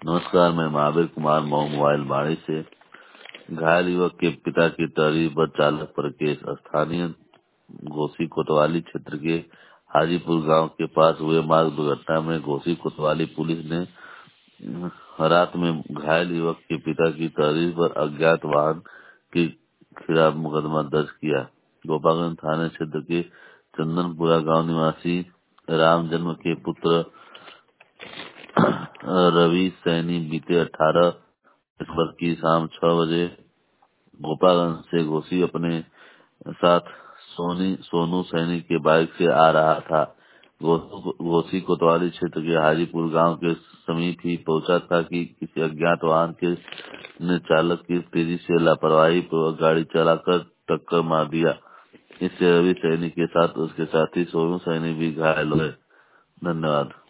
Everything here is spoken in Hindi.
नमस्कार, मैं महावीर कुमार मऊ मोबाइल बाड़ी से। घायल युवक के पिता की तहरीर पर चालक पर केस। स्थानीय घोसी कोतवाली क्षेत्र के हाजीपुर गांव के पास हुए मार्ग दुर्घटना में घोसी कोतवाली पुलिस ने रात में घायल युवक के पिता की तहरीर पर अज्ञात वाहन के खिलाफ मुकदमा दर्ज किया। गोपालगंज थाना क्षेत्र के चंदनपुरा गांव निवासी राम जन्म के पुत्र रवि सैनी बीते 18 दिसंबर की शाम 6 बजे गोपालगंज से घोसी अपने साथ सोनू सैनी के बाइक से आ रहा था। घोसी कोतवाली क्षेत्र के हाजीपुर गांव के समीप ही पहुंचा था कि किसी अज्ञात वाहन के ने चालक की तेजी से लापरवाही पूर्वक गाड़ी चलाकर टक्कर मार दिया। इससे रवि सैनी के साथ उसके साथी सोनू सैनी भी घायल हुए। धन्यवाद।